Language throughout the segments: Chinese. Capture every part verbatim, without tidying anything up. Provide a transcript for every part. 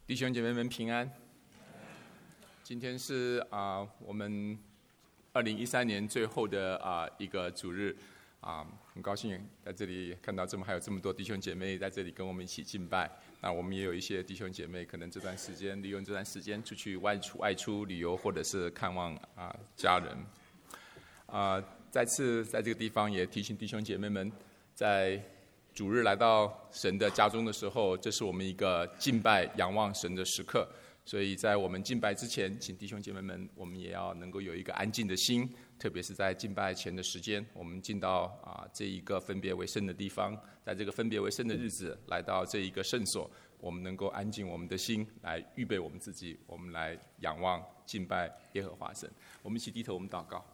弟兄姐妹们平安。今天是啊、呃，我们二零一三年最后的啊、呃、一个主日啊、呃，很高兴在这里看到这么还有这么多弟兄姐妹在这里跟我们一起敬拜。那我们也有一些弟兄姐妹可能这段时间利用这段时间出去外出外出旅游，或者是看望啊、呃、家人。啊、呃，再次在这个地方也提醒弟兄姐妹们，在主日来到神的家中的时候，这是我们一个敬拜仰望神的时刻。所以在我们敬拜之前，请弟兄姐妹们，我们也要能够有一个安静的心，特别是在敬拜前的时间，我们进到啊这一个分别为圣的地方，在这个分别为圣的日子，来到这一个圣所，我们能够安静我们的心，来预备我们自己，我们来仰望敬拜耶和华神。我们一起低头，我们祷告。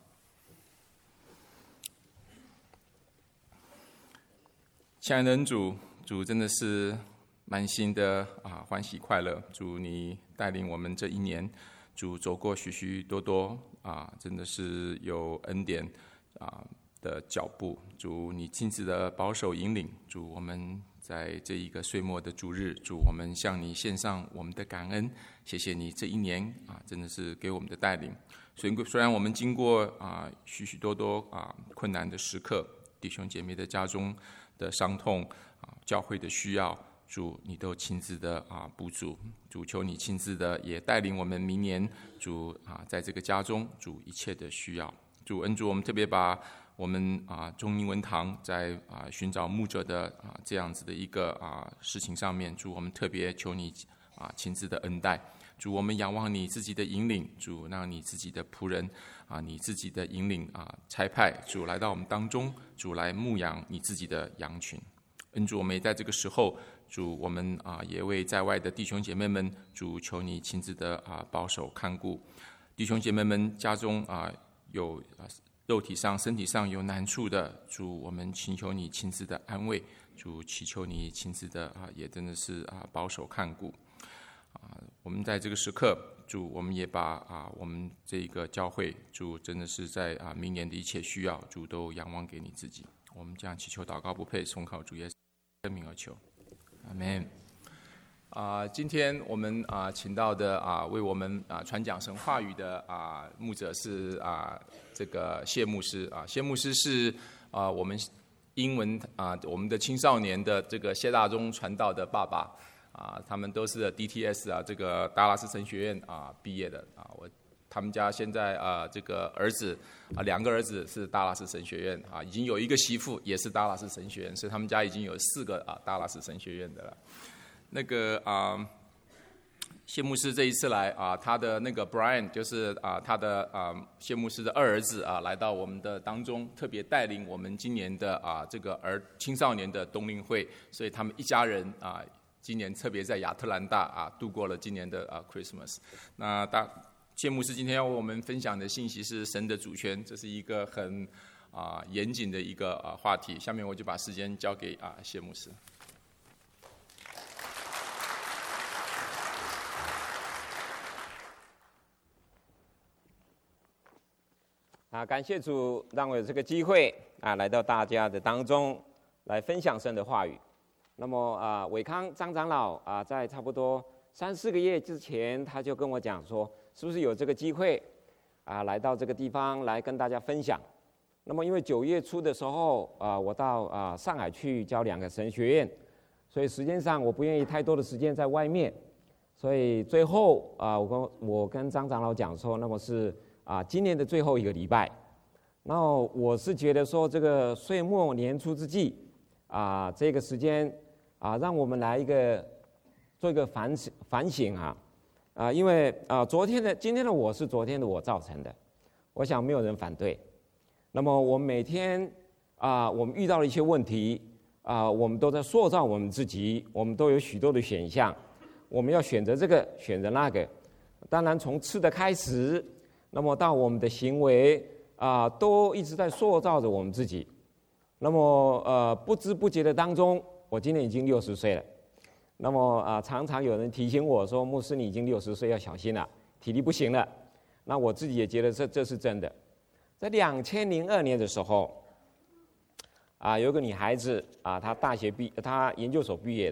亲爱的恩主，主真的是满心的啊欢喜快乐。主，你带领我们这一年，主走过许许多多啊，真的是有恩典啊的脚步。主，你亲自的保守引领。主，我们在这一个岁末的主日，主，我们向你献上我们的感恩。谢谢你这一年啊，真的是给我们的带领。虽虽然我们经过啊许许多多啊困难的时刻，弟兄姐妹的家中的伤痛啊，教会的需要，主你都亲自的啊补足。主，求你亲自的也带领我们明年，主啊在这个家中，主一切的需要。主恩主，我们特别把我们啊中英文堂在啊寻找牧者的啊这样子的一个啊事情上面，主我们特别求你啊亲自的恩待。主，我们仰望你自己的引领，主让你自己的仆人啊，你自己的引领啊，差派主来到我们当中，主来牧养你自己的羊群。恩主，我们也在这个时候，主我们啊也为在外的弟兄姐妹们，主求你亲自的啊保守看顾。弟兄姐妹们家中啊有啊肉体上、身体上有难处的，主我们请求你亲自的安慰，主祈求你亲自的啊也真的是啊保守看顾。啊，我们在这个时刻，主，我们也把啊，我们这一个教会，主，真的是在啊明年的一切需要，主都仰望给你自己。我们这样祈求祷告不配，奉靠主耶稣的名而求，阿们。啊，今天我们啊请到的啊为我们啊传讲神话语的啊牧者是啊这个谢牧师啊，谢牧师是啊我们英文啊我们的青少年的这个谢大中传道的爸爸。啊，他们都是 D T S 啊，这个达拉斯神学院啊毕业的啊。我他们家现在啊，这个儿子啊，两个儿子是达拉斯神学院啊，已经有一个媳妇也是达拉斯神学院，所以他们家已经有四个啊达拉斯神学院的了。那个啊，谢牧师这一次来啊，他的那个 Brian 就是啊他的啊谢牧师的二儿子啊，来到我们的当中，特别带领我们今年的啊这个儿青少年的冬令会，所以他们一家人啊。今年特别在亚特兰大啊度过了今年的啊 Christmas。那大谢牧师今天要为我们分享的信息是神的主权，这是一个很啊严谨的一个啊话题。下面我就把时间交给啊谢牧师。 啊，感谢主让我有这个机会啊来到大家的当中来分享神的话语。那么啊，伟康张长老啊，在差不多三四个月之前，他就跟我讲说，是不是有这个机会啊，来到这个地方来跟大家分享。那么因为九月初的时候啊，我到啊上海去教两个神学院，所以时间上我不愿意太多的时间在外面，所以最后啊，我跟我跟张长老讲说，那么是啊今年的最后一个礼拜，然后我是觉得说这个岁末年初之际啊，这个时间。啊，让我们来一个做一个反省反省啊，啊，因为啊，昨天的今天的我是昨天的我造成的，我想没有人反对。那么我们每天啊，我们遇到了一些问题啊，我们都在塑造我们自己，我们都有许多的选项，我们要选择这个，选择那个。当然，从吃的开始，那么到我们的行为啊，都一直在塑造着我们自己。那么呃，不知不觉的当中。我今年已经六十岁了，那么啊、呃，常常有人提醒我说：“牧师，你已经六十岁，要小心了，体力不行了。”那我自己也觉得这这是真的。在两千零二年的时候，啊、呃，有个女孩子啊、呃，她大学毕，她研究所毕业了，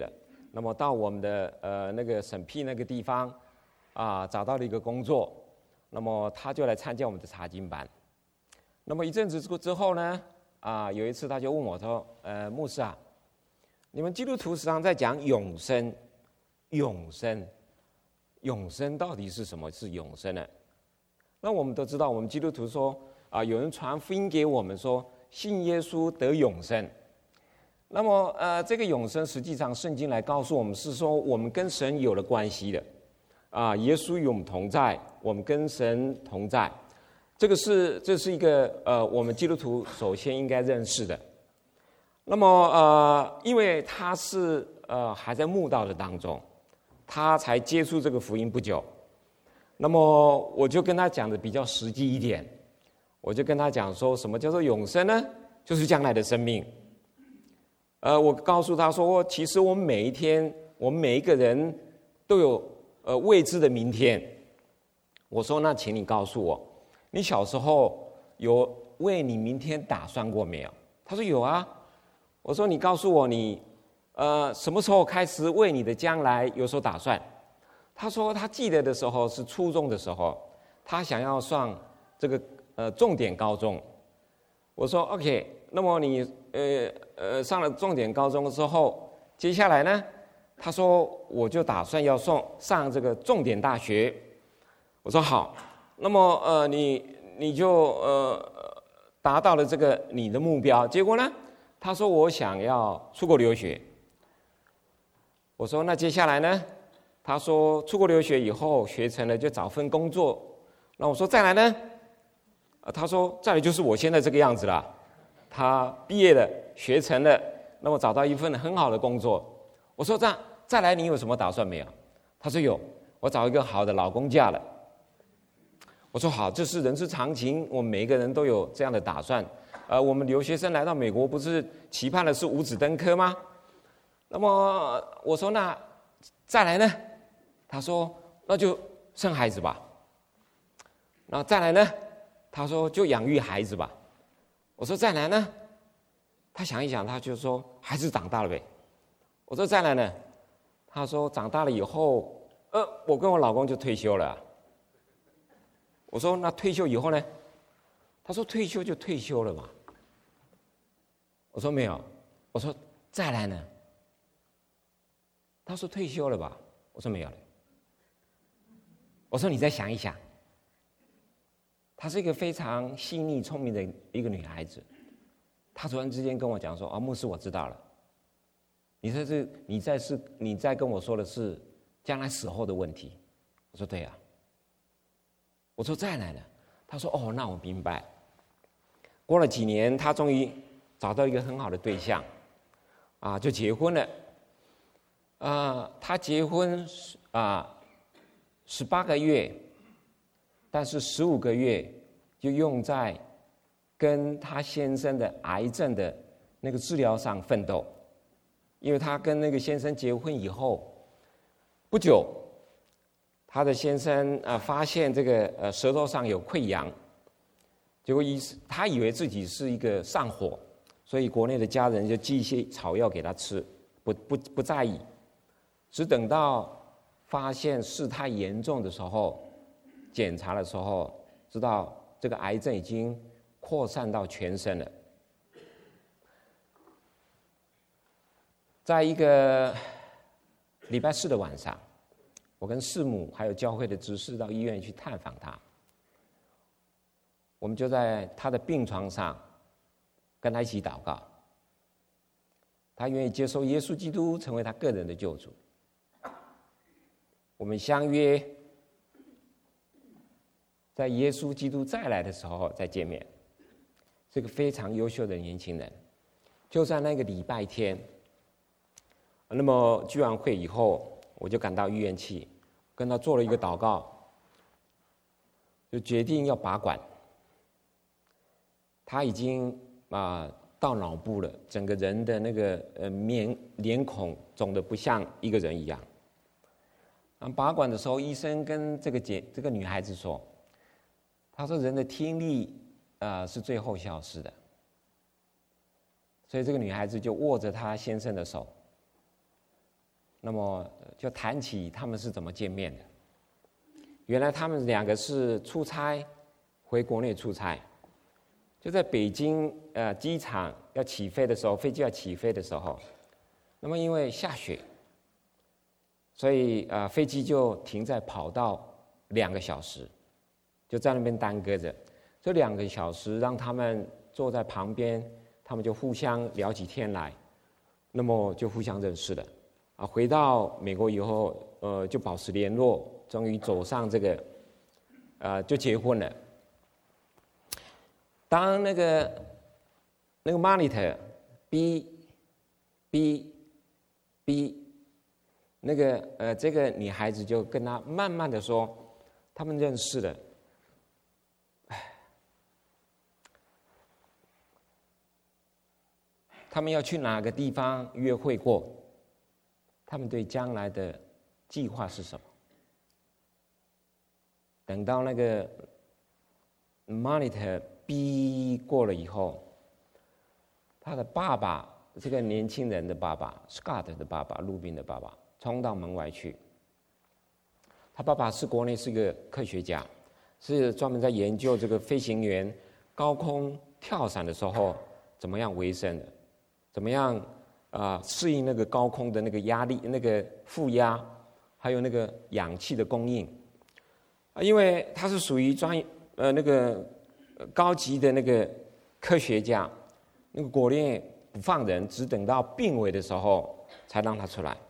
那么到我们的呃那个审批那个地方啊，找到了一个工作，那么他就来参加我们的查经班。那么一阵子之后呢，啊，有一次他就问我说：“呃，牧师啊，你们基督徒时常在讲永生，永生，永生到底是什么？是永生呢？”那我们都知道，我们基督徒说啊，有人传福音给我们说，信耶稣得永生。那么呃，这个永生实际上圣经来告诉我们是说，我们跟神有了关系的，啊，耶稣与我们同在，我们跟神同在。这个是这是一个呃，我们基督徒首先应该认识的。那么呃，因为他是呃还在慕道的当中，他才接触这个福音不久。那么我就跟他讲的比较实际一点，我就跟他讲说，什么叫做永生呢？就是将来的生命。呃，我告诉他说，其实我们每一天，我们每一个人都有呃未知的明天。我说，那请你告诉我，你小时候有为你明天打算过没有？他说有啊。我说，你告诉我你呃什么时候开始为你的将来有所打算？他说他记得的时候是初中的时候，他想要上这个呃重点高中。我说 OK， 那么你呃呃上了重点高中之后，接下来呢？他说我就打算要送上这个重点大学。我说好，那么呃你你就呃达到了这个你的目标，结果呢？他说我想要出国留学。我说那接下来呢？他说出国留学以后学成了就找份工作。那我说再来呢？他说再来就是我现在这个样子了。他毕业了，学成了，那么找到一份很好的工作。我说这样再来你有什么打算没有？他说有，我找一个好的老公嫁了。我说好，这是人之常情，我们每一个人都有这样的打算。呃，我们留学生来到美国不是期盼的是五子登科吗？那么我说那再来呢？他说那就生孩子吧。那再来呢？他说就养育孩子吧。我说再来呢？他想一想，他就说孩子长大了呗。我说再来呢？他说长大了以后，呃，我跟我老公就退休了。我说那退休以后呢？他说退休就退休了嘛。我说没有。我说再来呢？他说退休了吧。我说没有了。我说你再想一想。她是一个非常细腻聪明的一个女孩子。她突然之间跟我讲说：“啊，牧师，我知道了。你这是你在是你在跟我说的是将来死后的问题。”我说：“对啊。”我说：“再来呢？”她说：“哦，那我明白。”过了几年，她终于找到一个很好的对象，啊，就结婚了。啊，她结婚啊十八个月。但是十五个月就用在跟他先生的癌症的那个治疗上奋斗，因为他跟那个先生结婚以后不久，他的先生啊、呃、发现这个呃舌头上有溃疡，结果医他以为自己是一个上火，所以国内的家人就寄一些草药给他吃，不不不在意，只等到发现事态严重的时候。检查的时候，知道这个癌症已经扩散到全身了。在一个礼拜四的晚上，我跟师母还有教会的执事到医院去探访他。我们就在他的病床上跟他一起祷告，他愿意接受耶稣基督成为他个人的救主。我们相约在耶稣基督再来的时候再见面。是个非常优秀的年轻人。就在那个礼拜天，那么聚完会以后，我就赶到医院去，跟他做了一个祷告，就决定要拔管。他已经啊、呃、到脑部了，整个人的那个呃面脸孔肿得不像一个人一样。啊，拔管的时候，医生跟这个姐这个女孩子说，他说人的听力啊、呃、是最后消失的。所以这个女孩子就握着她先生的手， 那么就谈起他们是怎么见面的。原来他们两个是出差回国内出差，就在北京呃机场要起飞的时候，飞机要起飞的时候，那么因为下雪，所以呃飞机就停在跑道两个小时，就在那边耽搁着。这两个小时让他们坐在旁边，他们就互相聊起天来，那么就互相认识了。啊，回到美国以后，呃，就保持联络，终于走上这个，呃，就结婚了。当那个那个 monitor B B B 那个呃这个女孩子就跟他慢慢的说，他们认识了。他们要去哪个地方约会过？他们对将来的计划是什么？等到那个 monitor B 过了以后，他的爸爸，这个年轻人的爸爸 Scott 的爸爸，陆宾的爸爸，冲到门外去。他爸爸是国内是一个科学家，是专门在研究这个飞行员高空跳伞的时候怎么样维生的。怎么样啊、呃？适应那个高空的那个压力、那个负压，还有那个氧气的供应啊？因为他是属于专呃那个高级的那个科学家，那个国内不放人，只等到病危的时候才让他出来。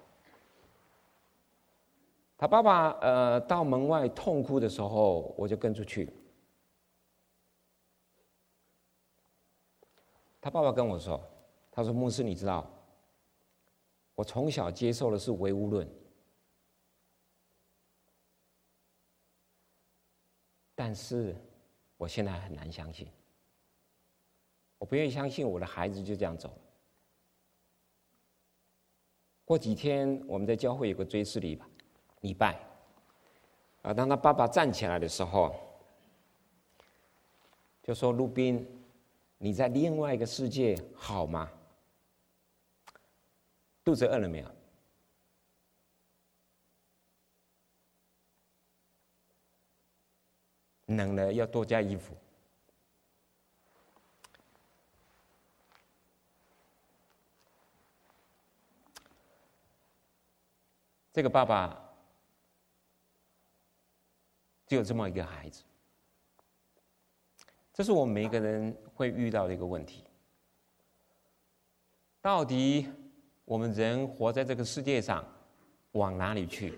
他爸爸呃到门外痛哭的时候，我就跟出去。他爸爸跟我说。他说：“牧师，你知道，我从小接受的是唯物论，但是我现在很难相信，我不愿意相信我的孩子就这样走了。过几天我们在教会有个追思礼礼拜，啊，当他爸爸站起来的时候，就说：‘陆宾，你在另外一个世界好吗？’肚子饿了没有？冷了要多加衣服。这个爸爸只有这么一个孩子，这是我们每一个人会遇到的一个问题。到底我们人活在这个世界上，往哪里去？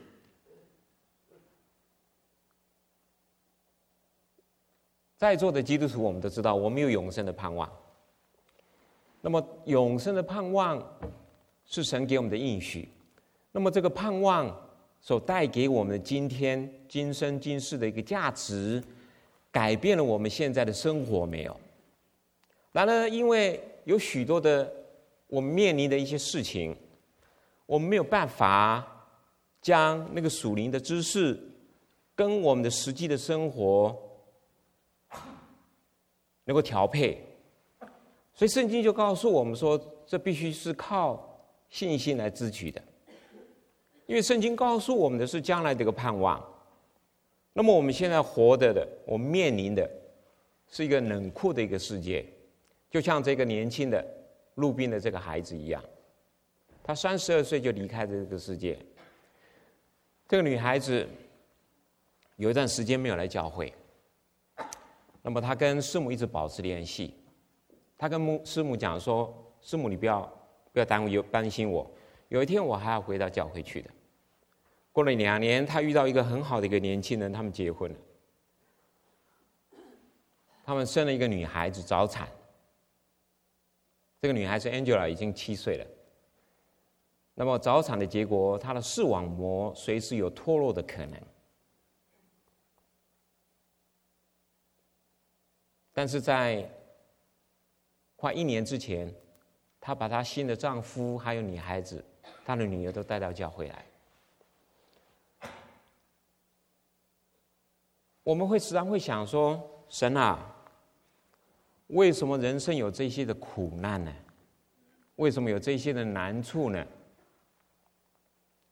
在座的基督徒，我们都知道，我们有永生的盼望。那么，永生的盼望是神给我们的应许。那么，这个盼望所带给我们的今天、今生、今世的一个价值，改变了我们现在的生活没有？然而，因为有许多的我们面临的一些事情，我们没有办法将那个属灵的知识跟我们的实际的生活能够调配，所以圣经就告诉我们说，这必须是靠信心来支取的。因为圣经告诉我们的是将来的一个盼望，那么我们现在活着的，我们面临的是一个冷酷的一个世界，就像这个年轻的陆宾的这个孩子一样，他三十二岁就离开了这个世界。这个女孩子有一段时间没有来教会，那么她跟师母一直保持联系。她跟母师母讲说：“师母，你不要不要担忧担心我，有一天我还要回到教会去的。”过了两年，她遇到一个很好的一个年轻人，他们结婚了。他们生了一个女孩子，早产。这个女孩子 Angela 已经七岁了。那么早产的结果，她的视网膜随时有脱落的可能。但是在快一年之前，她把她新的丈夫还有女孩子，她的女儿都带到教会来。我们会时常会想说：神啊，为什么人生有这些的苦难呢？为什么有这些的难处呢？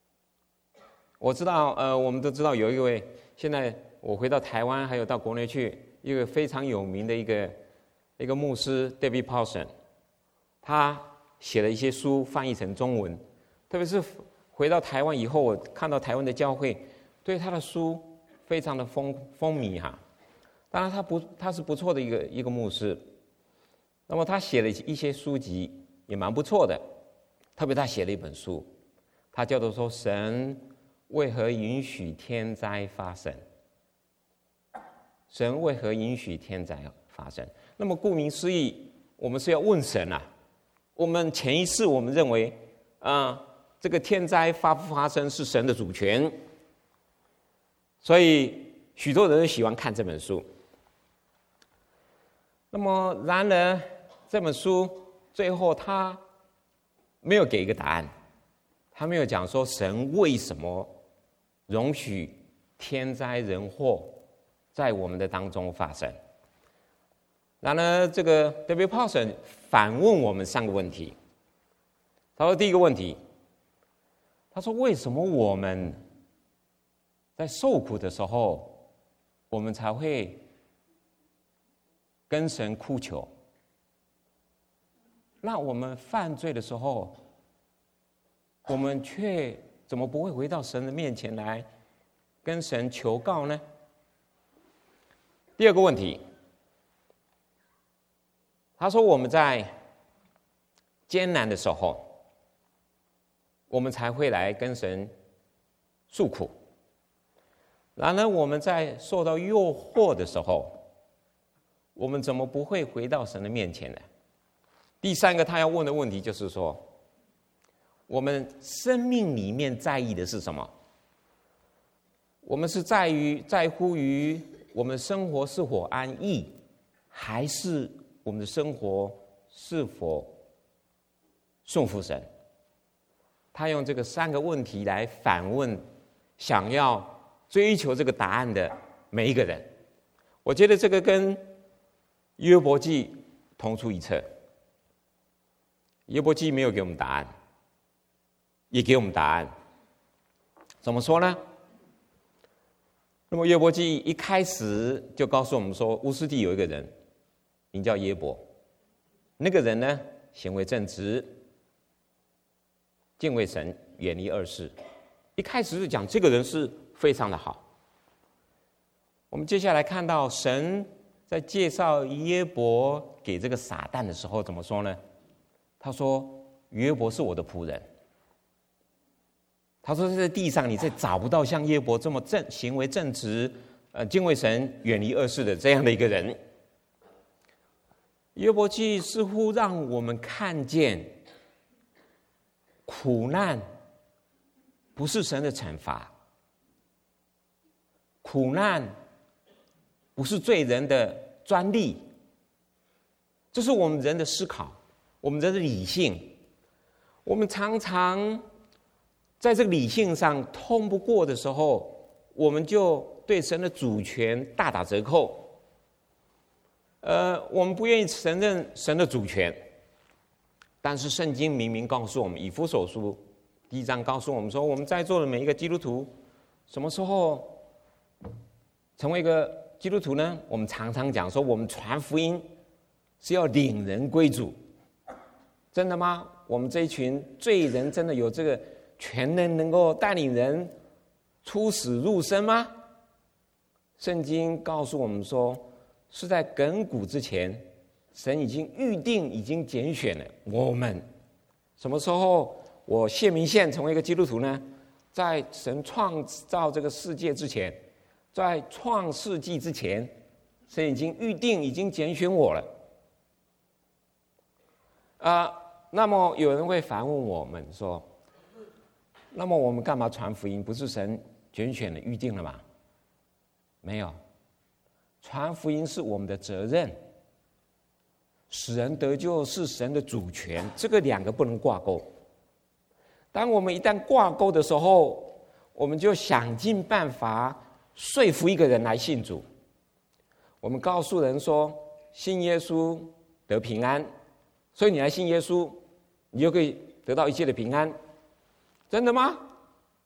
我知道，呃，我们都知道有一位，现在我回到台湾，还有到国内去，一个非常有名的一个一个牧师 David Powson， 他写了一些书，翻译成中文。特别是回到台湾以后，我看到台湾的教会对他的书非常的风风靡哈。当然，他不他是不错的一个一个牧师。那么他写了一些书籍也蛮不错的，特别他写了一本书，他叫做说神为何允许天灾发生？神为何允许天灾发生？那么顾名思义，我们是要问神啊。我们潜意识我们认为啊、呃，这个天灾发不发生是神的主权，所以许多人都喜欢看这本书。那么然而这本书最后他没有给一个答案，他没有讲说神为什么容许天灾人祸在我们的当中发生。然而这个 David Powson 反问我们三个问题。他说第一个问题，他说为什么我们在受苦的时候我们才会跟神哭求，那我们犯罪的时候我们却怎么不会回到神的面前来跟神求告呢？第二个问题，他说我们在艰难的时候我们才会来跟神诉苦，然而我们在受到诱惑的时候我们怎么不会回到神的面前呢？第三个他要问的问题就是说，我们生命里面在意的是什么？我们是在于在乎于我们的生活是否安逸，还是我们的生活是否顺服神？他用这个三个问题来反问想要追求这个答案的每一个人。我觉得这个跟约伯记同出一辙。约伯记没有给我们答案，也给我们答案。怎么说呢？那么约伯记一开始就告诉我们说，乌斯地有一个人名叫约伯，那个人呢行为正直，敬畏神，远离恶事。一开始就讲这个人是非常的好。我们接下来看到神在介绍约伯给这个撒旦的时候怎么说呢？他说约伯是我的仆人。他说在地上你再找不到像约伯这么正行为正直、呃敬畏神、远离恶事的这样的一个人。约伯记似乎让我们看见苦难不是神的惩罚，苦难不是罪人的专利，这是我们人的思考，我们人的理性。我们常常在这个理性上通不过的时候，我们就对神的主权大打折扣。呃，我们不愿意承认神的主权，但是圣经明明告诉我们，以弗所书第一章告诉我们说，我们在座的每一个基督徒什么时候成为一个基督徒呢？我们常常讲说，我们传福音是要领人归主。真的吗？我们这一群罪人真的有这个全能能够带领人出死入生吗？圣经告诉我们说，是在亘古之前，神已经预定，已经拣选了我们。什么时候我谢明宪成为一个基督徒呢？在神创造这个世界之前，在创世纪之前，神已经预定，已经拣选我了。啊、呃，那么有人会反问我们说，那么我们干嘛传福音？不是神拣选了、预定了吗？没有，传福音是我们的责任，使人得救是神的主权，这个两个不能挂钩。当我们一旦挂钩的时候，我们就想尽办法说服一个人来信主。我们告诉人说，信耶稣得平安，所以你来信耶稣，你就可以得到一切的平安。真的吗？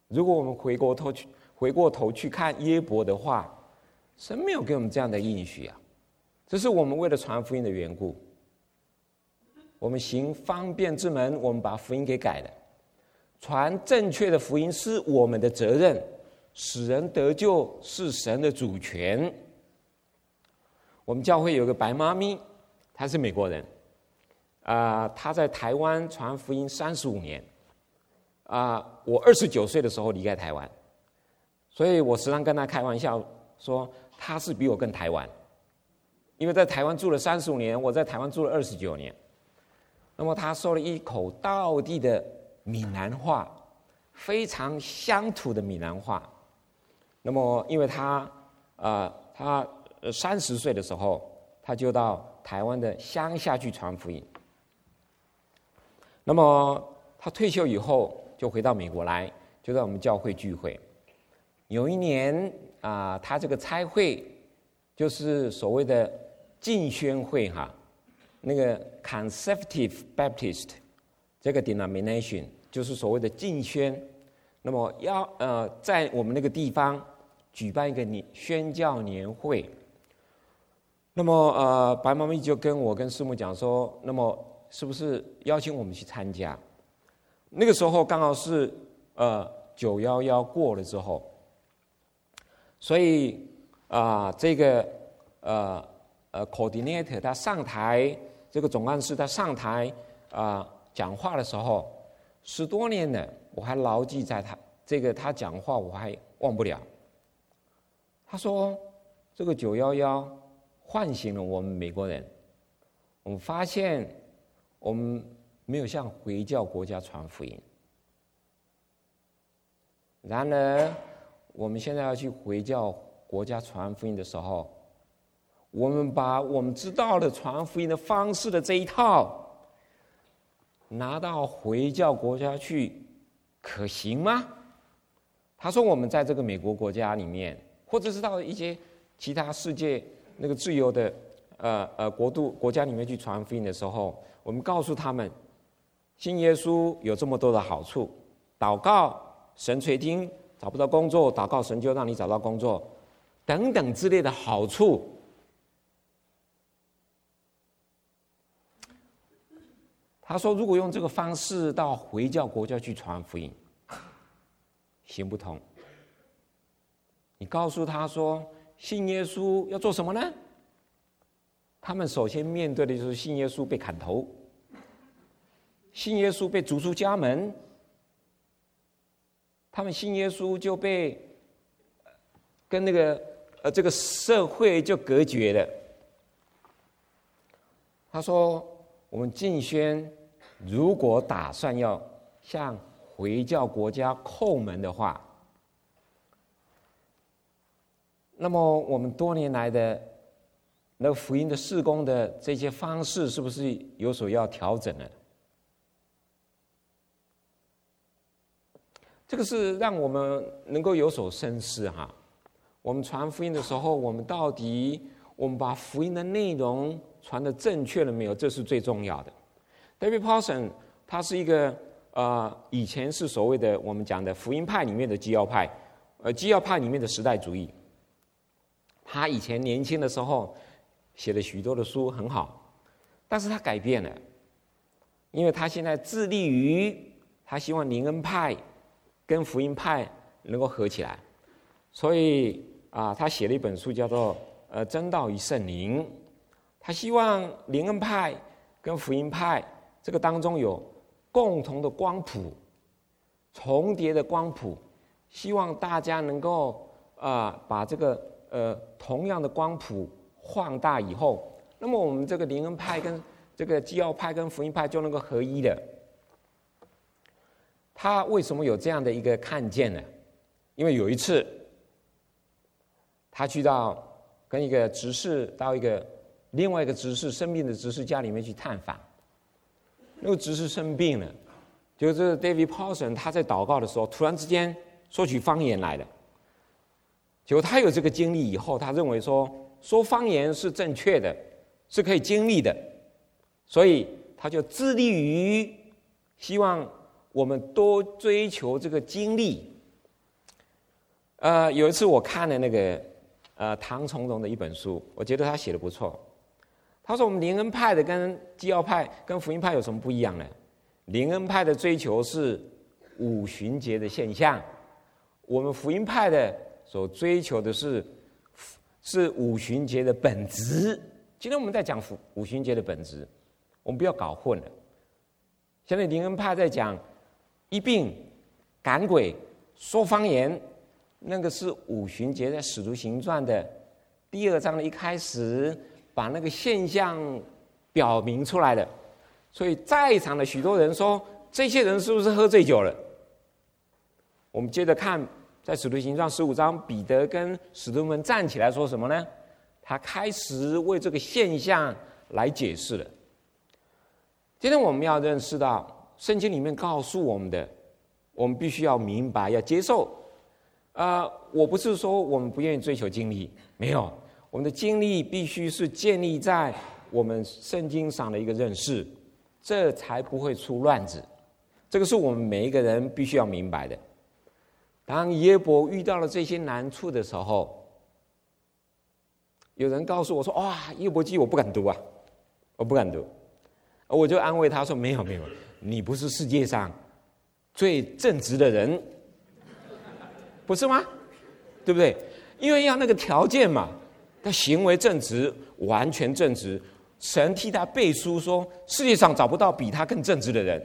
如果我们回过头去回过头去看约伯的话，神没有给我们这样的应许啊。这是我们为了传福音的缘故，我们行方便之门，我们把福音给改了。传正确的福音是我们的责任，使人得救是神的主权。我们教会有个白妈咪，她是美国人，啊、呃，她在台湾传福音三十五年，啊、呃，我二十九岁的时候离开台湾，所以我时常跟她开玩笑说，她是比我更台湾，因为在台湾住了三十五年，我在台湾住了二十九年。那么她说了一口道地的闽南话，非常乡土的闽南话。那么，因为他，呃，他三十岁的时候，他就到台湾的乡下去传福音。那么，他退休以后就回到美国来，就在我们教会聚会。有一年啊、呃，他这个差会就是所谓的进宣会哈，那个 Conservative Baptist 这个 denomination。就是所谓的进宣，那么要呃在我们那个地方举办一个年宣教年会，那么呃白妈咪就跟我跟师母讲说，那么是不是邀请我们去参加？那个时候刚好是呃九一一过了之后，所以啊、呃、这个呃呃 coordinator 他上台，这个总干事他上台啊、呃、讲话的时候。十多年了，我还牢记在他这个他讲话，我还忘不了。他说：“这个九一一唤醒了我们美国人，我们发现我们没有向回教国家传福音。然而，我们现在要去回教国家传福音的时候，我们把我们知道的传福音的方式的这一套。”拿到回教国家去，可行吗？他说：“我们在这个美国国家里面，或者是到一些其他世界那个自由的呃呃国度国家里面去传福音的时候，我们告诉他们，信耶稣有这么多的好处，祷告神垂听，找不到工作，祷告神就让你找到工作，等等之类的好处。”他说：“如果用这个方式到回教国家去传福音，行不通。你告诉他说，信耶稣要做什么呢？他们首先面对的就是信耶稣被砍头，信耶稣被逐出家门，他们信耶稣就被跟那个呃这个社会就隔绝了。”他说：“我们进宣。”如果打算要向回教国家叩门的话，那么我们多年来的那个福音的事工的这些方式，是不是有所要调整的？这个是让我们能够有所深思哈。我们传福音的时候，我们到底我们把福音的内容传得正确了没有？这是最重要的。David Paulson 他是一个呃，以前是所谓的我们讲的福音派里面的基要派，呃，基要派里面的时代主义。他以前年轻的时候写了许多的书，很好，但是他改变了，因为他现在致力于他希望灵恩派跟福音派能够合起来，所以啊、呃，他写了一本书叫做《呃真道与圣灵》，他希望灵恩派跟福音派。这个当中有共同的光谱，重叠的光谱，希望大家能够啊、呃、把这个呃同样的光谱放大以后，那么我们这个灵恩派跟这个基要派跟福音派就能够合一了。他为什么有这样的一个看见呢？因为有一次，他去到跟一个执事到一个另外一个执事生病的执事家里面去探访。那个执事生病了，就是 David Paulson 他在祷告的时候，突然之间说起方言来了。结果他有这个经历以后，他认为说说方言是正确的，是可以经历的，所以他就致力于希望我们多追求这个经历， 呃，有一次我看了那个呃唐从容的一本书，我觉得他写的不错。他说我们灵恩派的跟基要派跟福音派有什么不一样呢？灵恩派的追求是五旬节的现象，我们福音派的所追求的是是五旬节的本质。今天我们在讲五旬节的本质，我们不要搞混了。现在灵恩派在讲医病、赶鬼、说方言，那个是五旬节在《使徒行传》的第二章的一开始把那个现象表明出来了。所以在场的许多人说，这些人是不是喝醉酒了？我们接着看，在《使徒行传》十五章，彼得跟使徒们站起来说什么呢？他开始为这个现象来解释了。今天我们要认识到，圣经里面告诉我们的，我们必须要明白，要接受。呃，我不是说我们不愿意追求经历，没有，我们的经历必须是建立在我们圣经上的一个认识，这才不会出乱子。这个是我们每一个人必须要明白的。当耶伯遇到了这些难处的时候，有人告诉我说：“哇，耶伯记我不敢读啊，我不敢读。”我就安慰他说：“没有没有，你不是世界上最正直的人，不是吗？对不对？因为要那个条件嘛，他行为正直，完全正直。神替他背书说，世界上找不到比他更正直的人，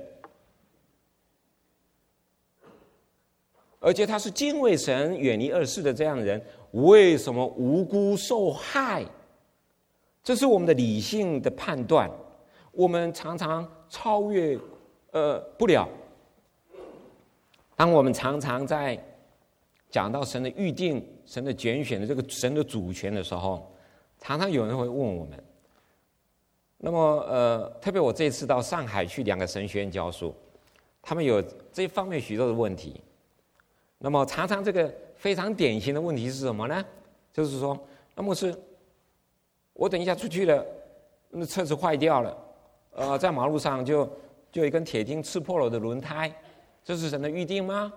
而且他是敬畏神、远离恶事的这样的人，为什么无辜受害？这是我们的理性的判断，我们常常超越呃不了。当我们常常在讲到神的预定、神的拣选的这个神的主权的时候，常常有人会问我们。那么呃，特别我这次到上海去两个神学院教书，他们有这方面许多的问题。那么常常这个非常典型的问题是什么呢？就是说，那么是我等一下出去了，那车子坏掉了，呃，在马路上就就有一根铁钉刺破了我的轮胎，这是神的预定吗？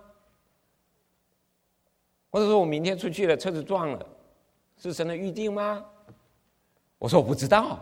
或者说我明天出去了，车子撞了，是神的预定吗？我说我不知道，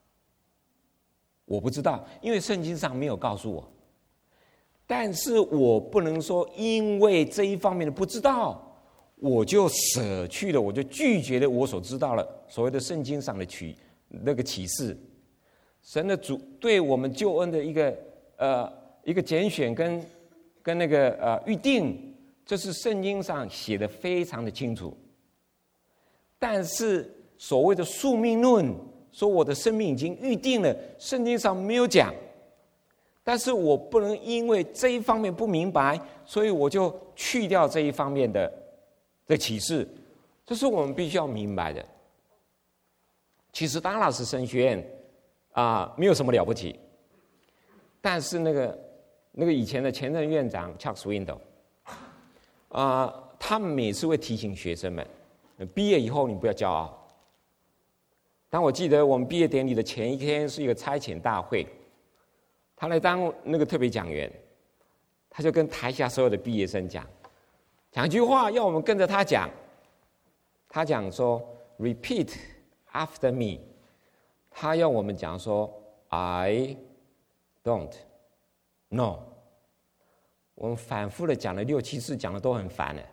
我不知道，因为圣经上没有告诉我。但是我不能说因为这一方面的不知道，我就舍去了，我就拒绝了我所知道了所谓的圣经上的启那个启示，神的主对我们救恩的一个呃一个拣选跟跟那个呃预定，这是圣经上写的非常的清楚。但是所谓的宿命论，说我的生命已经预定了，圣经上没有讲。但是我不能因为这一方面不明白，所以我就去掉这一方面的的启示，这是我们必须要明白的。其实达拉斯神学院啊、呃，没有什么了不起，但是那个那个以前的前任院长 Chuck Swindoll 啊、呃，他们每次会提醒学生们，毕业以后你不要骄傲。当我记得我们毕业典礼的前一天是一个差遣大会。他来当那个特别讲员，他就跟台下所有的毕业生讲，讲一句话，要我们跟着他讲。他讲说 "Repeat after me"， 他要我们讲说 "I don't know"。我们反复的讲了六七次，讲的都很烦了。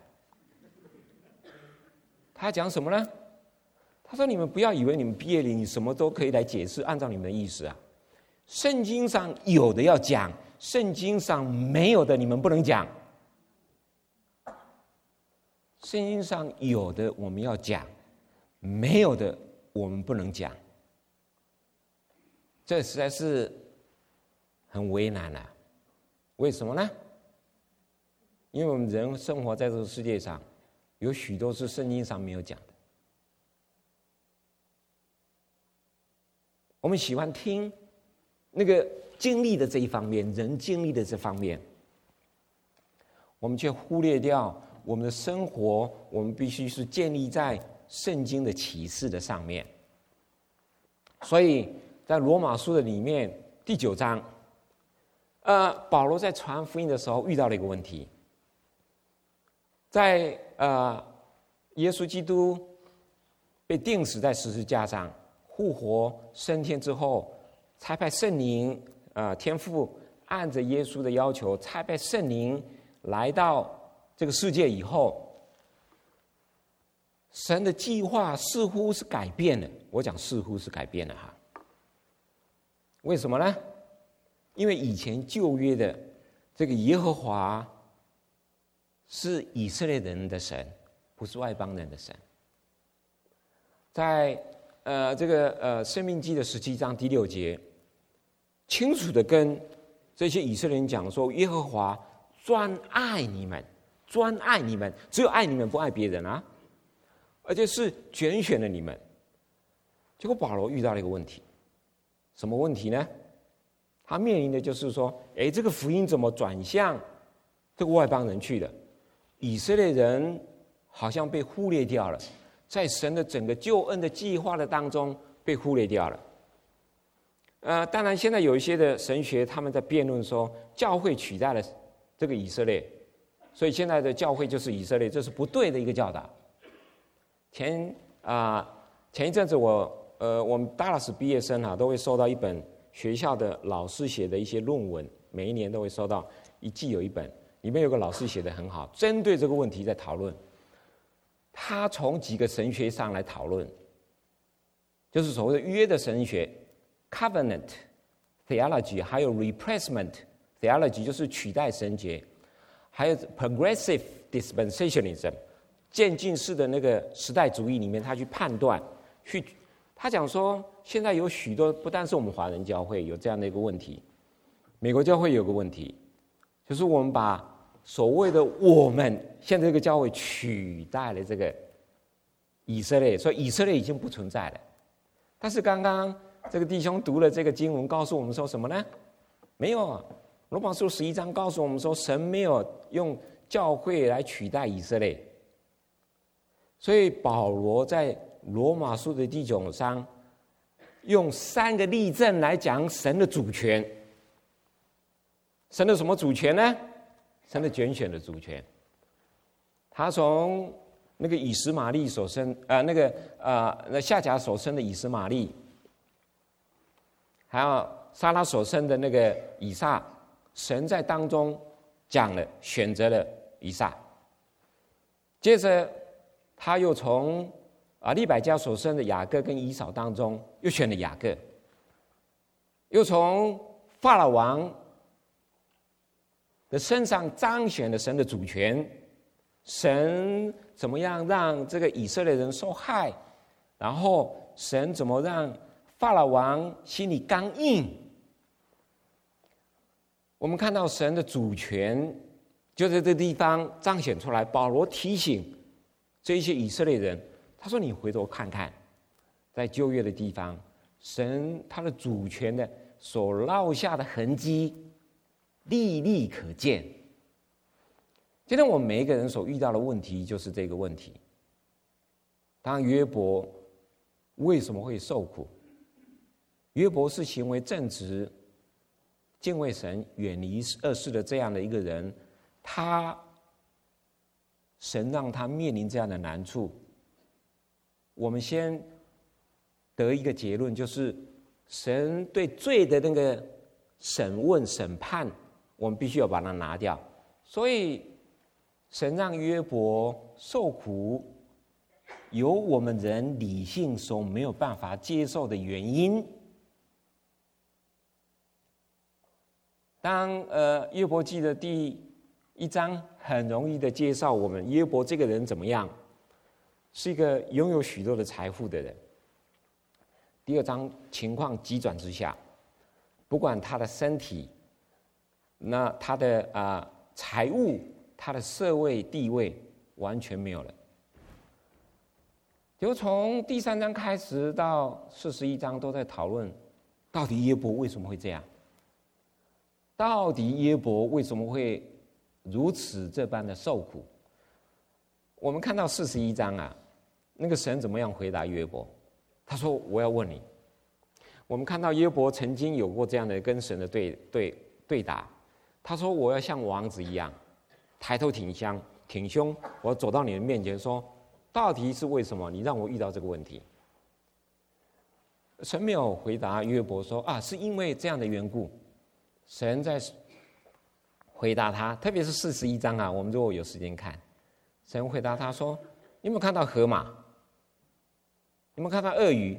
他讲什么呢？他说："你们不要以为你们毕业里你什么都可以来解释，按照你们的意思啊。圣经上有的要讲，圣经上没有的你们不能讲。圣经上有的我们要讲，没有的我们不能讲。这实在是很为难啊！为什么呢？因为我们人生活在这个世界上，有许多是圣经上没有讲的。我们喜欢听那个经历的这一方面，人经历的这方面，我们却忽略掉我们的生活，我们必须是建立在圣经的启示的上面。所以在罗马书的里面第九章，呃，保罗在传福音的时候遇到了一个问题。 在呃耶稣基督被钉死在十字架上，复活升天之后，差派圣灵啊、呃，天父按着耶稣的要求，差派圣灵来到这个世界以后，神的计划似乎是改变了。我讲似乎是改变了哈，为什么呢？因为以前旧约的这个耶和华是以色列人的神，不是外邦人的神。在呃这个呃申命记的十七章第六节，清楚的跟这些以色列人讲说，耶和华专爱你们，专爱你们，只有爱你们不爱别人啊，而且是拣选了你们。结果保罗遇到了一个问题，什么问题呢？他面临的就是说，哎，这个福音怎么转向这个外邦人去了？以色列人好像被忽略掉了，在神的整个救恩的计划的当中被忽略掉了。呃，当然现在有一些的神学他们在辩论说，教会取代了这个以色列，所以现在的教会就是以色列，这是不对的一个教导。前啊、呃、前一阵子我呃我们大老师毕业生啊都会收到一本学校的老师写的一些论文，每一年都会收到，一季有一本，里面有个老师写得很好，针对这个问题在讨论。他从几个神学上来讨论，就是所谓的约的神学 （covenant theology）， 还有 replacement theology， 就是取代神学，还有 progressive dispensationalism， 渐进式的那个时代主义里面，他去判断，去他讲说，现在有许多，不但是我们华人教会有这样的一个问题，美国教会有个问题，就是我们把所谓的我们现在这个教会取代了这个以色列，所以以色列已经不存在了。但是刚刚这个弟兄读了这个经文，告诉我们说什么呢？没有啊，罗马书十一章告诉我们说，神没有用教会来取代以色列。所以保罗在罗马书的第九章用三个例证来讲神的主权。神的什么主权呢？神的拣选的主权。他从那个以实玛利所生，呃，那个呃，那夏甲所生的以实玛利，还有撒拉所生的那个以撒，神在当中讲了，选择了以撒。接着他又从啊利百加所生的雅各跟以扫当中又选了雅各，又从法老王的身上彰显了神的主权，神怎么样让这个以色列人受害，然后神怎么让法老王心里刚硬。我们看到神的主权就在这个地方彰显出来。保罗提醒这些以色列人，他说你回头看看，在旧约的地方，神他的主权的所烙下的痕迹历历可见。今天我们每一个人所遇到的问题就是这个问题。当约伯为什么会受苦？约伯是行为正直、敬畏神、远离恶事的这样的一个人，他神让他面临这样的难处。我们先得一个结论，就是神对罪的那个审问、审判，我们必须要把它拿掉。所以神让约伯受苦，有我们人理性所没有办法接受的原因。当呃约伯记的第一章很容易的介绍我们约伯这个人怎么样，是一个拥有许多的财富的人。第二章情况急转直下，不管他的身体，那他的啊、呃、财物，他的社会地位完全没有了。就从第三章开始到四十一章都在讨论，到底约伯为什么会这样？到底约伯为什么会如此这般的受苦？我们看到四十一章啊，那个神怎么样回答约伯？他说：“我要问你。”我们看到约伯曾经有过这样的跟神的对对对答。他说：“我要像王子一样，抬头挺胸， 挺胸，我走到你的面前说，到底是为什么你让我遇到这个问题？神没有回答约伯说啊，是因为这样的缘故。神在回答他，特别是四十一章啊，我们如果有时间看，神回答他说：“你有没有看到河马？有没有看到鳄鱼？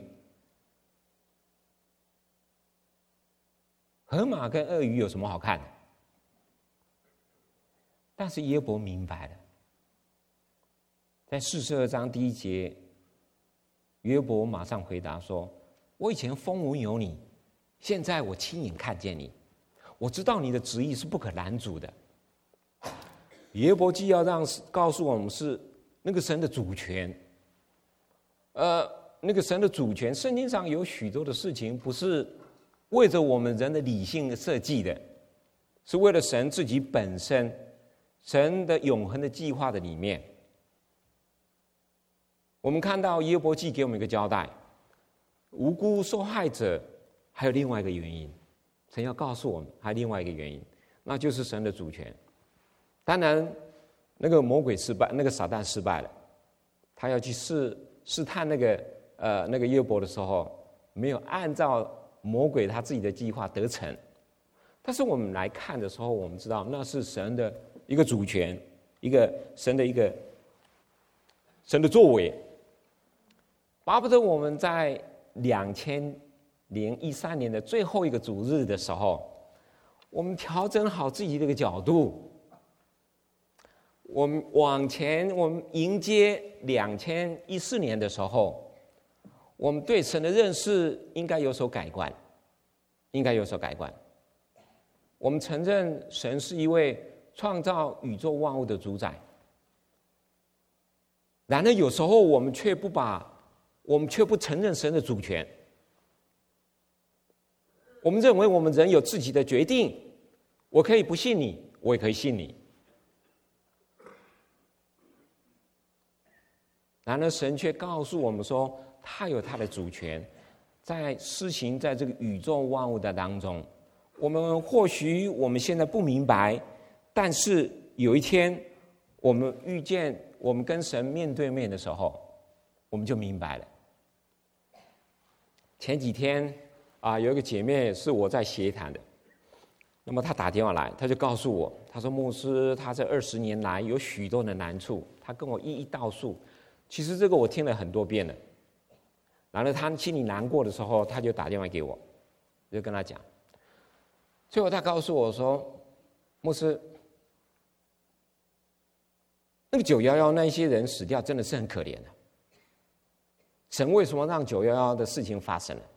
河马跟鳄鱼有什么好看的？”但是约伯明白了，在四十二章第一节，约伯马上回答说：“我以前风闻有你，现在我亲眼看见你。我知道你的旨意是不可拦阻的。”约伯既要让告诉我们是那个神的主权，呃，那个神的主权，圣经上有许多的事情不是为着我们人的理性设计的，是为了神自己本身，神的永恒的计划的里面。我们看到约伯记给我们一个交代，无辜受害者还有另外一个原因。神要告诉我们，还有另外一个原因，那就是神的主权。当然，那个魔鬼失败，那个撒旦失败了，他要去试试探那个呃那个约伯的时候，没有按照魔鬼他自己的计划得逞。但是我们来看的时候，我们知道那是神的一个主权，一个神的一个神的作为，巴不得我们在两千零一三年的最后一个主日的时候，我们调整好自己的一个角度，我们往前，我们迎接两千一四年的时候，我们对神的认识应该有所改观，应该有所改观。我们承认神是一位创造宇宙万物的主宰，然而有时候我们却不把，我们却不承认神的主权。我们认为我们人有自己的决定，我可以不信你，我也可以信你。然而神却告诉我们说，他有他的主权，在施行在这个宇宙万物的当中。我们或许我们现在不明白，但是有一天我们遇见，我们跟神面对面的时候，我们就明白了。前几天啊，有一个姐妹是我在协谈的，那么她打电话来，她就告诉我，她说牧师，她这二十年来有许多的难处，她跟我一一道述。其实这个我听了很多遍了，然后她心里难过的时候，她就打电话给我，我就跟她讲。最后她告诉我说，牧师，那个九一一那一些人死掉真的是很可怜的，神为什么让九一一的事情发生了？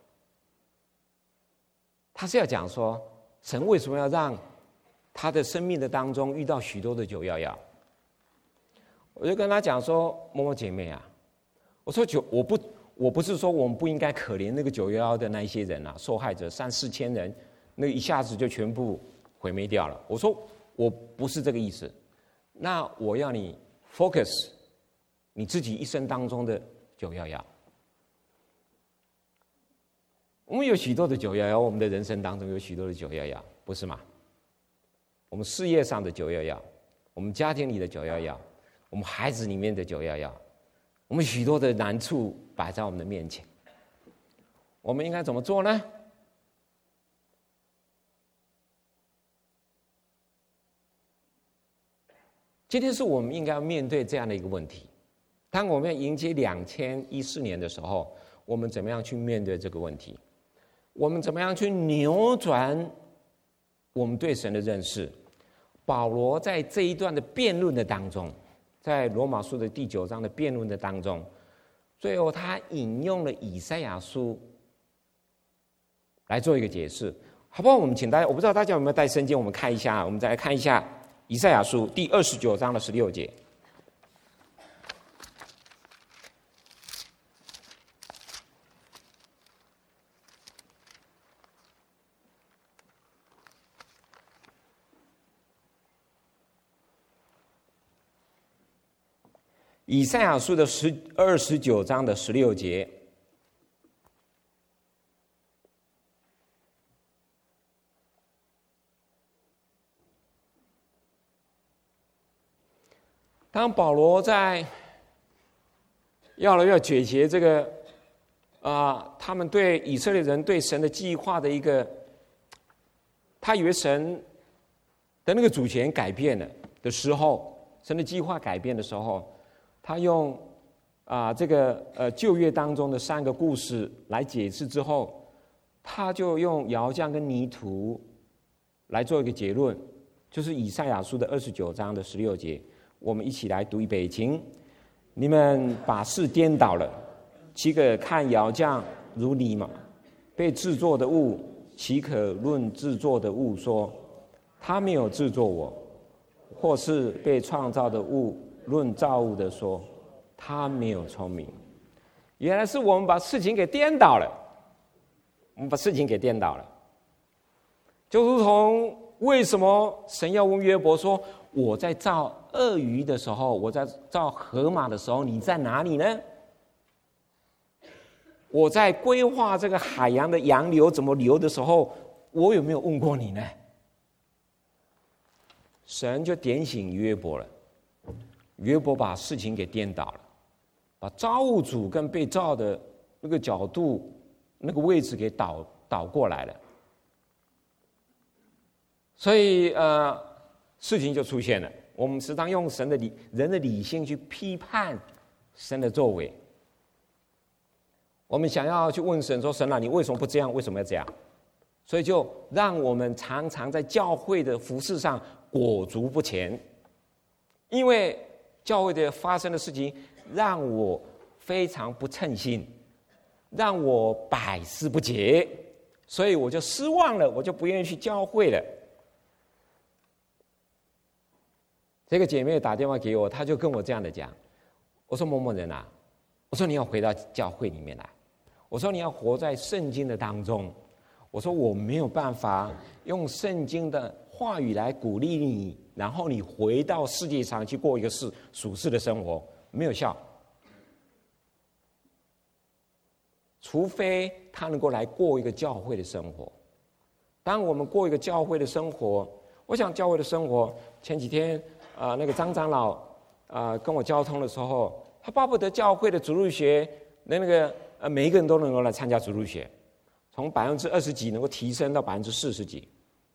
他是要讲说，神为什么要让他的生命的当中遇到许多的九一一？我就跟他讲说，某某姐妹啊，我说九，我不，我不是说我们不应该可怜那个九一一的那一些人啊，受害者三四千人，那一下子就全部毁灭掉了。我说我不是这个意思，那我要你 focus 你自己一生当中的九一一。我们有许多的九一一，我们的人生当中有许多的九一一，不是吗？我们事业上的九一一，我们家庭里的九一一，我们孩子里面的九一一，我们许多的难处摆在我们的面前，我们应该怎么做呢？今天是我们应该要面对这样的一个问题。当我们要迎接两千一四年的时候，我们怎么样去面对这个问题？我们怎么样去扭转我们对神的认识？保罗在这一段的辩论的当中，在罗马书的第九章的辩论的当中，最后他引用了以赛亚书来做一个解释，好不好？我们请大家，我不知道大家有没有带圣经，我们看一下，我们再来看一下以赛亚书第二十九章的十六节。以赛亚书的十二十九章的十六节， 当保罗在要了要解决这个啊、呃，他们对以色列人对神的计划的一个，他以为神的那个主权改变了的时候，神的计划改变的时候，他用啊、呃、这个呃旧约当中的三个故事来解释之后，他就用窑匠跟泥土来做一个结论，就是以赛亚书的二十九章的十六节，我们一起来读一遍，请你们把事颠倒了，岂可看窑匠如泥吗？被制作的物，岂可论制作的物说他没有制作我？或是被创造的物论造物的说他没有聪明？原来是我们把事情给颠倒了，我们把事情给颠倒了，就如同为什么神要问约伯说，我在造鳄鱼的时候，我在造河马的时候，你在哪里呢？我在规划这个海洋的洋流怎么流的时候，我有没有问过你呢？神就点醒约伯了，约伯把事情给颠倒了，把造物主跟被造的那个角度、那个位置给倒倒过来了，所以呃，事情就出现了。我们时常用神的理、人的理性去批判神的作为，我们想要去问神说：“神啊，你为什么不这样？为什么要这样？”所以就让我们常常在教会的服事上裹足不前，因为教会的发生的事情让我非常不称心，让我百思不解，所以我就失望了，我就不愿意去教会了。这个姐妹打电话给我，她就跟我这样的讲，我说某某人啊，我说你要回到教会里面来，我说你要活在圣经的当中，我说我没有办法用圣经的话语来鼓励你，然后你回到世界上去过一个世属世的生活，没有效。除非他能够来过一个教会的生活。当我们过一个教会的生活，我想教会的生活，前几天啊、呃，那个张长老啊、呃、跟我交通的时候，他巴不得教会的主日学那那个呃每一个人都能够来参加主日学，从百分之二十几能够提升到百分之四十几。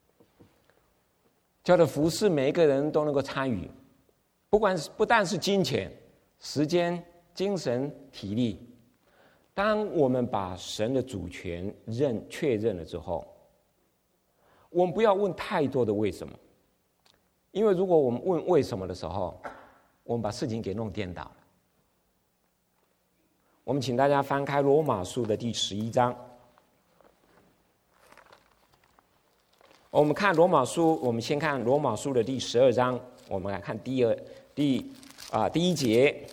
教的服事，每一个人都能够参与，不管是不但是金钱、时间、精神、体力。当我们把神的主权认确认了之后，我们不要问太多的为什么，因为如果我们问为什么的时候，我们把事情给弄颠倒了。我们请大家翻开罗马书的第十一章。我们看罗马书，我们先看罗马书的第十二章，我们来看第二第啊第一节。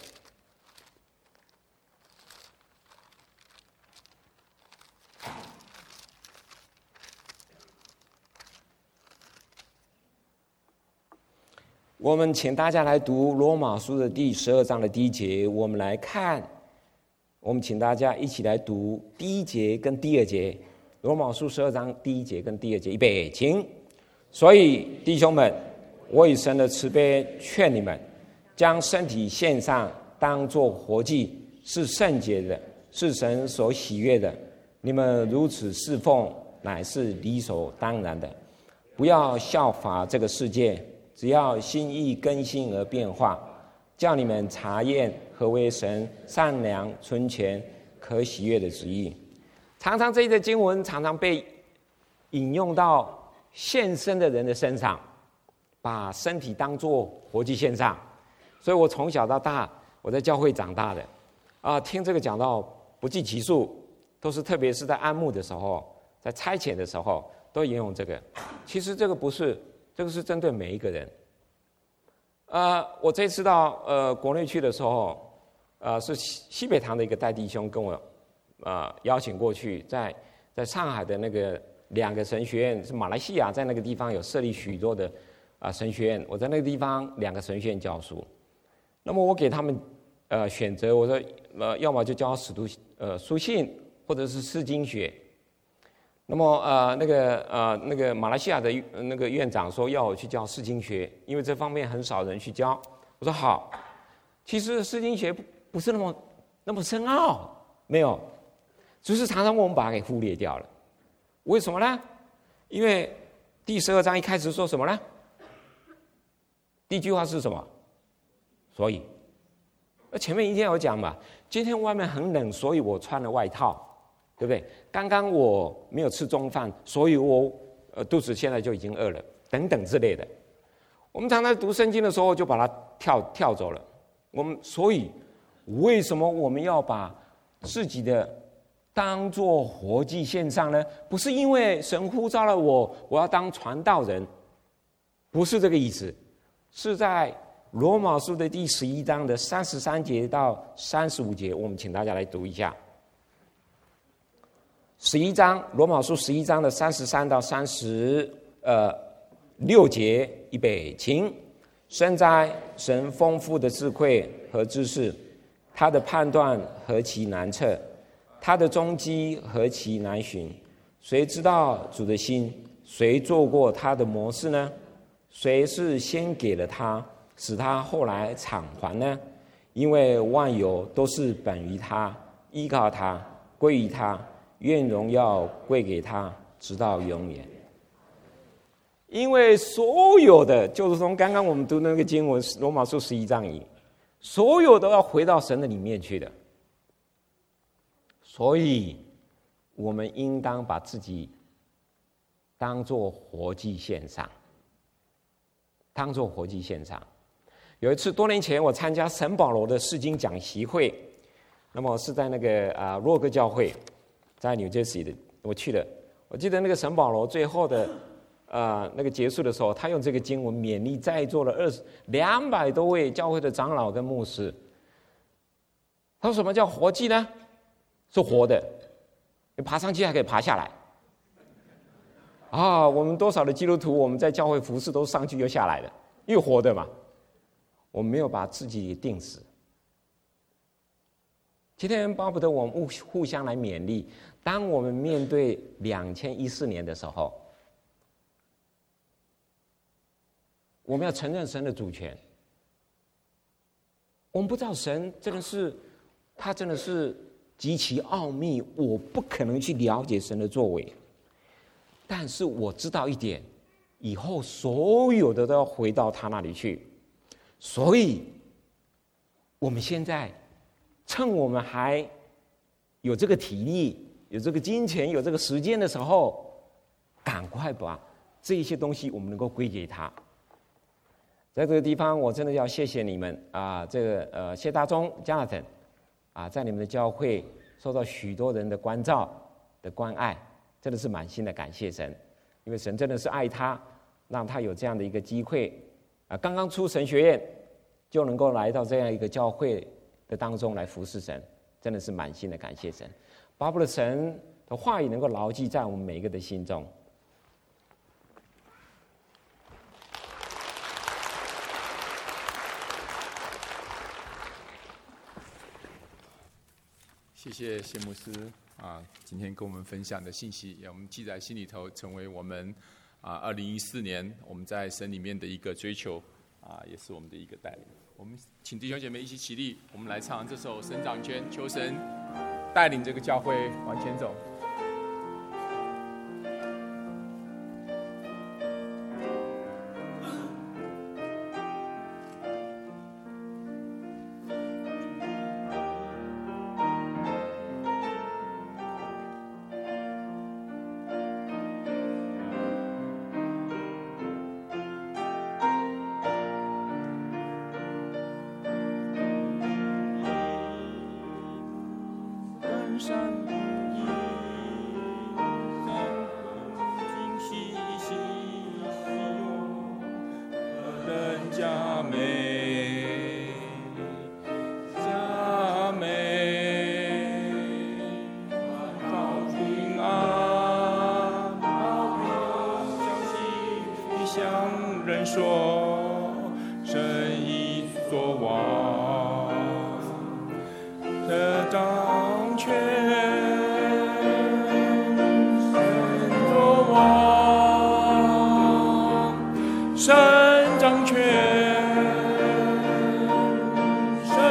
我们请大家来读罗马书的第十二章的第一节，我们来看，我们请大家一起来读第一节跟第二节。罗马书十二章第一节跟第二节，预备，请。所以弟兄们，我以神的慈悲劝你们，将身体献上，当作活祭，是圣洁的，是神所喜悦的。你们如此侍奉，乃是理所当然的。不要效法这个世界，只要心意更新而变化，叫你们查验何为神善良、纯全、可喜悦的旨意。常常这一节经文常常被引用到献身的人的身上，把身体当作活祭献上。所以我从小到大，我在教会长大的，啊、呃，听这个讲到不计其数，都是特别是在安牧的时候，在差遣的时候，都引用这个。其实这个不是，这个是针对每一个人。呃，我这次到呃国内去的时候，呃，是西西北堂的一个戴弟兄跟我。呃，邀请过去，在在上海的那个两个神学院，是马来西亚在那个地方有设立许多的啊、呃、神学院，我在那个地方两个神学院教书。那么我给他们呃选择，我说呃要么就教使徒呃书信，或者是释经学。那么呃那个呃那个马来西亚的那个院长说要我去教释经学，因为这方面很少人去教。我说好， 其实释经学不是那么那么深奥，没有，只是常常我们把它给忽略掉了。为什么呢？因为第十二章一开始说什么呢？第一句话是什么？所以，那前面一天有讲嘛，今天外面很冷，所以我穿了外套，对不对？刚刚我没有吃中饭，所以我呃肚子现在就已经饿了，等等之类的。我们常常读圣经的时候就把它跳跳走了。我们所以为什么我们要把自己的当作活祭献上呢？不是因为神呼召了我，我要当传道人，不是这个意思，是在罗马书的第十一章的三十三节到三十五节，我们请大家来读一下。十一章，罗马书十一章的三十三到三十呃六节，预备，请。深哉，神丰富的智慧和知识，他的判断何其难测，他的踪迹何其难寻。谁知道主的心？谁做过他的模式呢？谁是先给了他，使他后来偿还呢？因为万有都是本于他，依靠他，归于他，愿荣耀归给他，直到永远。因为所有的，就是从刚刚我们读那个经文，罗马书十一章一，所有都要回到神的里面去的。所以，我们应当把自己当作活祭献上，当作活祭献上。有一次，多年前我参加沈保罗的释经讲习会，那么是在那个啊洛克教会，在纽约市的，我去了。我记得那个沈保罗最后的。呃，那个结束的时候，他用这个经文勉励在座的二十两百多位教会的长老跟牧师。他说：“什么叫活祭呢？是活的，你爬上去还可以爬下来。啊，我们多少的基督徒，我们在教会服侍都上去又下来的，又活的嘛。我们没有把自己定死。今天巴不得我们互互相来勉励。当我们面对两千一四年的时候。”我们要承认神的主权。我们不知道神真的是，他真的是极其奥秘，我不可能去了解神的作为。但是我知道一点，以后所有的都要回到他那里去。所以，我们现在趁我们还有这个体力、有这个金钱、有这个时间的时候，赶快把这一些东西我们能够归给他。在这个地方，我真的要谢谢你们啊！这个呃，谢大中 Jonathan 啊，在你们的教会受到许多人的关照的关爱，真的是满心的感谢神，因为神真的是爱他，让他有这样的一个机会啊，刚刚出神学院就能够来到这样一个教会的当中来服侍神，真的是满心的感谢神，巴不得神的话语能够牢记在我们每一个的心中。 谢谢谢牧师啊，今天跟我们分享的信息，也我们记在心里头，成为我们啊二零一四年我们在神里面的一个追求啊，也是我们的一个带领。我们请弟兄姐妹一起起立，我们来唱这首《神掌权》，求神带领这个教会往前走。 神掌权，神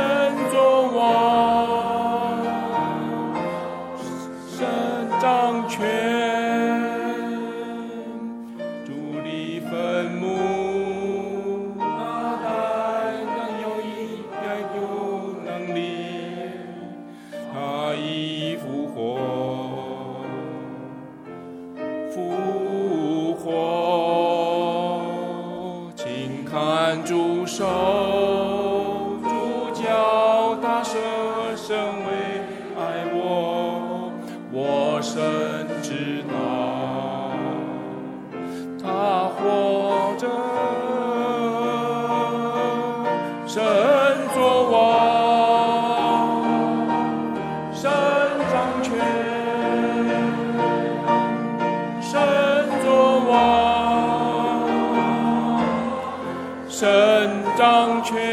掌权。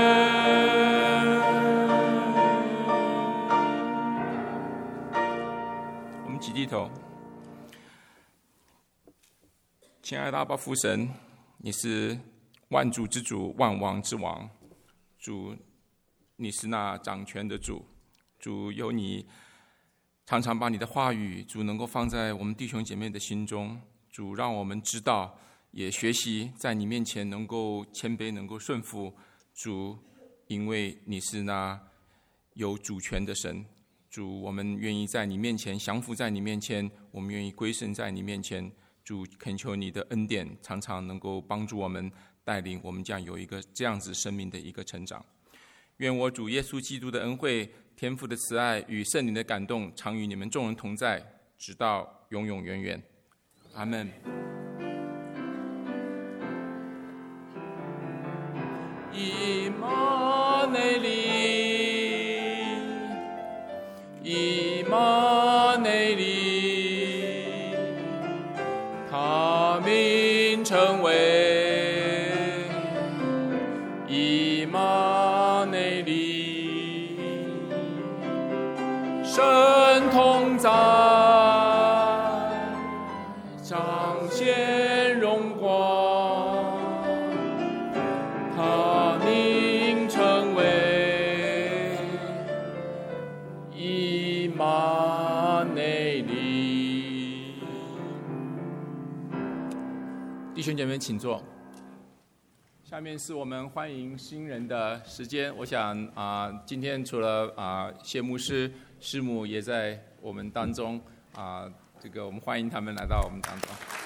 我们起低头。亲爱的阿爸父神，你是万主之主，万王之王。主，你是那掌权的主。主，有你常常把你的话语，主能够放在我们弟兄姐妹的心中。主，让我们知道，也学习在你面前能够谦卑，能够顺服。主，因为你是那有主权的神。主，我们愿意在你面前降服，在你面前，我们愿意归顺在你面前。主，恳求你的恩典常常能够帮助我们，带领我们这样有一个这样子生命的一个成长。愿我主耶稣基督的恩惠、天父的慈爱与圣灵的感动常与你们众人同在，直到永永远远。阿们。以马内利，以马内利。他名称为以马内利，神同在，彰显荣光。他名称为以马内利。弟兄姐妹请坐。下面是我们欢迎新人的时间。我想啊、呃，今天除了啊、呃、谢牧师、师母也在我们当中啊、呃，这个我们欢迎他们来到我们当中。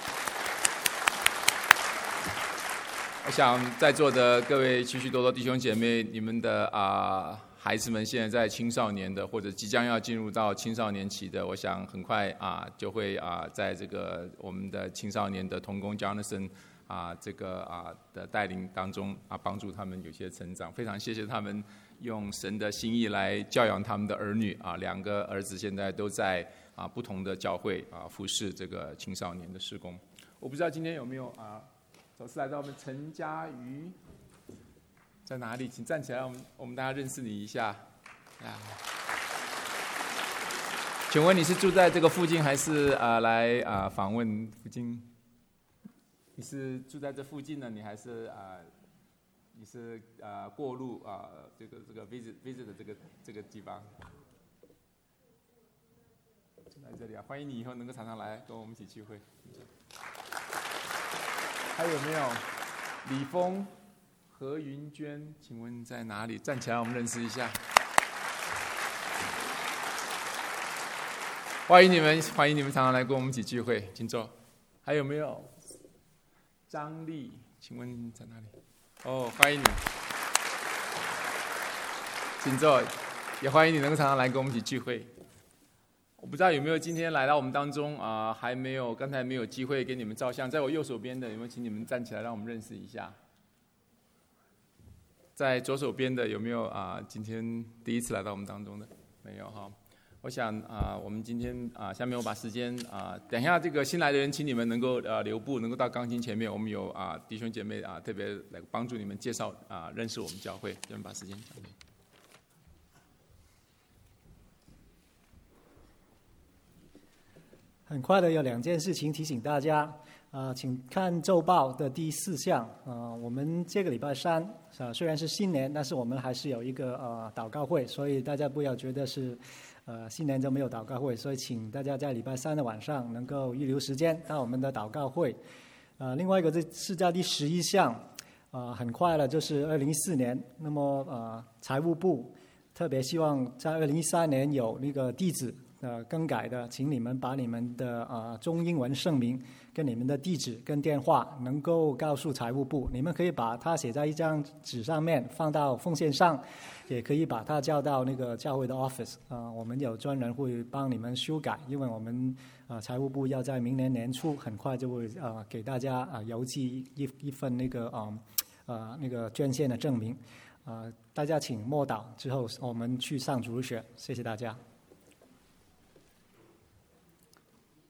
我想在座的各位许许多多弟兄姐妹，你们的啊、呃、孩子们现在在青少年的，或者即将要进入到青少年期的，我想很快啊、呃、就会啊、呃、在这个我们的青少年的同工 Jonathan 啊、呃、这个啊、呃、的带领当中啊，帮助他们有些成长。非常谢谢他们用神的心意来教养他们的儿女啊，两个儿子现在都在啊不同的教会啊服侍这个青少年的事工。我不知道今天有没有啊。首次来到我们陈佳瑜在哪里？请站起来，我们我们大家认识你一下。啊，请问你是住在这个附近，还是啊、呃、来啊、呃、访问附近？你是住在这附近呢？你还是啊、呃、你是啊、呃、过路啊、呃、这个这个 visit visit 的这个这个地方？在这里啊，欢迎你以后能够常常来跟我们一起聚会。还有没有李峰、何云娟？请问在哪里？站起来，我们认识一下。欢迎你们，欢迎你们常常来跟我们一起聚会，请坐。还有没有张丽？请问在哪里？哦，欢迎你，请坐。也欢迎你能够常常来跟我们一起聚会。我不知道有没有今天来到我们当中啊、呃，还没有刚才没有机会给你们照相，在我右手边的有没有请你们站起来让我们认识一下？在左手边的有没有啊、呃？今天第一次来到我们当中的没有哈？我想啊、呃，我们今天啊、呃，下面我把时间啊、呃，等一下这个新来的人，请你们能够呃留步，能够到钢琴前面，我们有啊、呃、弟兄姐妹啊、呃、特别来帮助你们介绍啊、呃、认识我们教会，我们把时间交给。 很快的有两件事情提醒大家，呃，请看周报的第四项，呃，我们这个礼拜三，呃，虽然是新年，但是我们还是有一个呃祷告会，所以大家不要觉得是，呃，新年就没有祷告会，所以请大家在礼拜三的晚上能够预留时间到我们的祷告会。呃，另外一个这是在第十一项，呃，很快了，就是二零一四年，那么呃，财务部特别希望在二零一三年有那个地址。呃，更改的，请你们把你们的呃中英文姓名跟你们的地址跟电话能够告诉财务部。你们可以把它写在一张纸上面，放到奉献上，也可以把它交到那个教会的 office。呃，我们有专人会帮你们修改，因为我们呃财务部要在明年年初很快就会呃给大家啊、呃、邮寄一一份那个嗯 呃, 呃那个捐献的证明。呃，大家请默祷之后，我们去上主日学。谢谢大家。